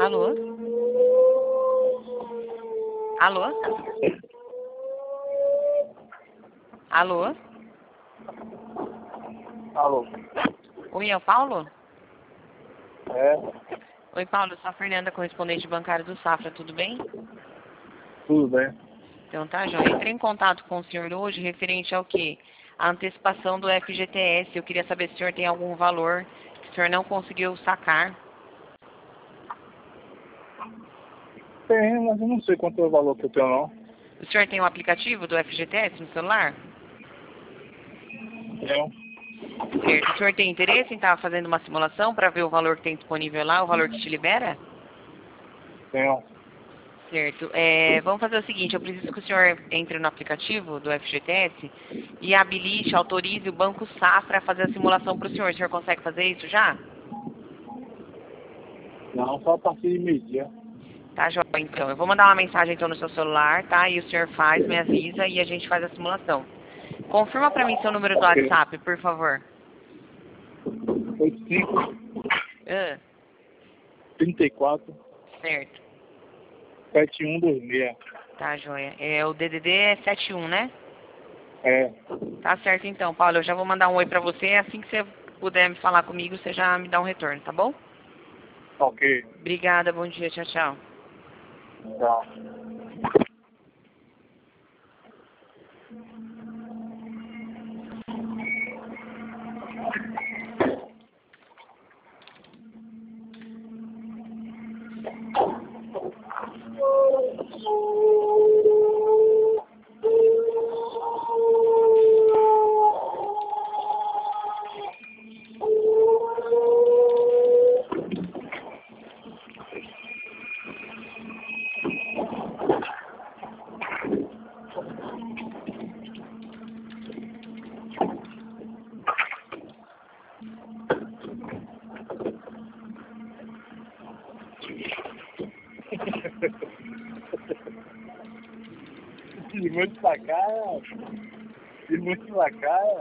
Alô? Alô? Alô? Alô? Oi, é o Paulo? É, Oi, Paulo, eu sou a Fernanda, correspondente bancária do Safra, tudo bem? tudo bem. Então tá, joia. Entrei em contato com o senhor hoje referente ao quê? A antecipação do FGTS. Eu queria saber se o senhor tem algum valor que o senhor não conseguiu sacar. Tem, mas eu não sei quanto é o valor que eu tenho, não. O senhor tem um aplicativo do FGTS no celular? Tenho. Certo. O senhor tem interesse em estar fazendo uma simulação para ver o valor que tem disponível lá, o valor que te libera? Tenho. Certo. Vamos fazer o seguinte, eu preciso que o senhor entre no aplicativo do FGTS e habilite, autorize o Banco Safra a fazer a simulação para o senhor. O senhor consegue fazer isso já? Não, só a partir de meio-dia. Tá, joia. Então, eu vou mandar uma mensagem então no seu celular, tá? E o senhor faz, me avisa e a gente faz a simulação. Confirma para mim seu número do Ok. WhatsApp, por favor. 85, Ah, 34, certo. 7126. Tá, joia. O DDD é 71, né? É, Tá certo então, Paulo. Eu já vou mandar um oi pra você. Assim que você puder me falar comigo, você já me dá um retorno, tá bom? ok. Obrigada, bom dia, tchau, tchau. Tá. E muito pra cá. E muito pra cá.